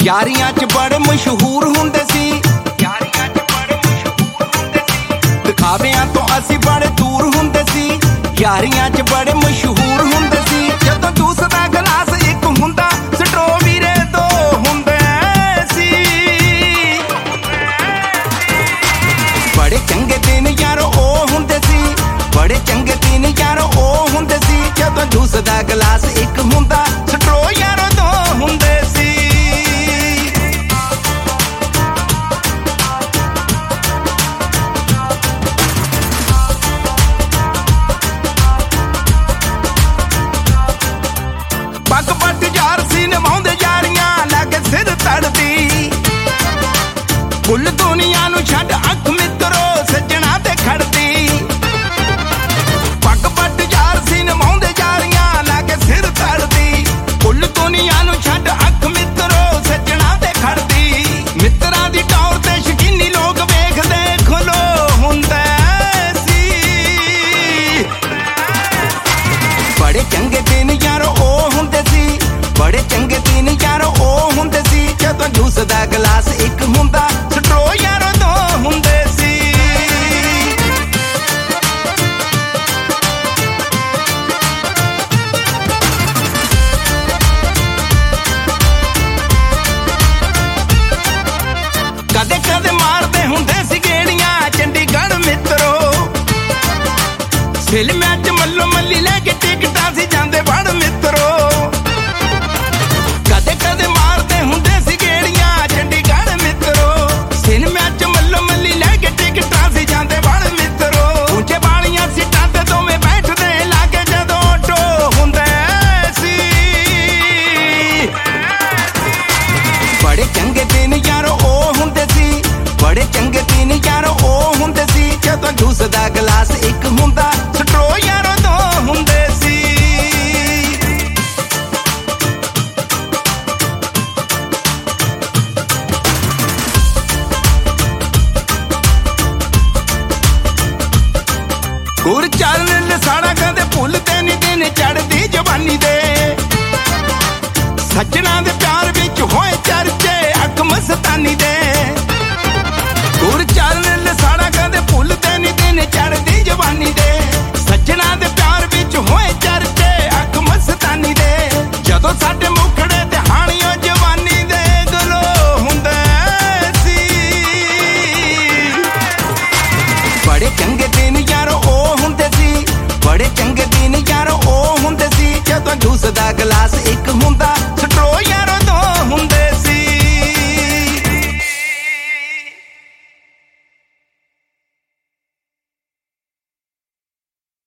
यारियां च बड़े मशहूर हुंदे सी, दिखावियां तो असी बड़े दूर हुंदे सी। यारियां च बड़े मशहूर हुंदे सी, जदों जूस दा गिलास एक हुंदा स्ट्रो वीरे दो हुंदे सी। बड़े चंगे दिन यारो ओ हुंदे सी, बड़े चंगे दिन यारो ओ हुंदे सी, जदों जूस दा गिलास एक हुंदा स्ट्रो यारो दो हुंदे सी। पग पट यार सी निभाउंदे यारियां लागे सिर तड़दी, कुल दुनिया नू छड्ड अख मित्रो सज्जणा ते खड़दी। पग पट यार सी निभाउंदे यारियां लागे सिर तड़दी, कुल दुनिया नू छड्ड अख मित्रो सज्जणा ते खड़दी। मित्रा दी टौर ते शकीनी लोग वेखदे खुलो हुंदे सी। बड़े चंगे दिन यारो ओ हुंदे सी, बड़े चंगे दिन यारो ओ हुंदे सी, जदों जूस दा गिलास एक हुंदा स्ट्रो यारो दो हुंदे सी। कदे कदे मारदे हुंदे सी गेड़ियां चंडीगढ़ मित्रो, फिल्मां च मल्लो मल्ली लेके टिकटां सी जांदे बड़ मित्रो। कदे कदे मारदे हुंदे सी गेड़ियां चंडीगढ़ मित्रो, फिल्मां च मल्लो मल्ली लेके टिकटां सी जांदे बड़ मित्रो। ऊंचे बालियां सीटां ते दोवें बैठदे लागे जदों टो हुंदे सी। बड़े चंगे दिन यारो ओ हुंदे सी, बड़े चंगे दिन यारो ओ हुंदे सी, जदों जूस दा गिलास एक हुंदा स्ट्रो यारो दो हुंदे सी। गुर चरण लसाड़ा कदे भुलदे नी दिन चढ़दी जवानी दे, सज्जणा दे प्यार विच होए चर्चे अख मस्तानी दे। गुर चरण लसाड़ा कदे भुलदे नी दिन चढ़दी जवानी दे, सज्जणा दे प्यार विच होए चर्चे अख मस्तानी दे। जदों साडे मुखड़े ते हाणियों जवानी दे गलो हुंदे सी। बड़े चंगे दिन यारो ओ हुंदे सी, बड़े चंगे दिन यारो ओ हुंदे सी, जदों जूस दा गिलास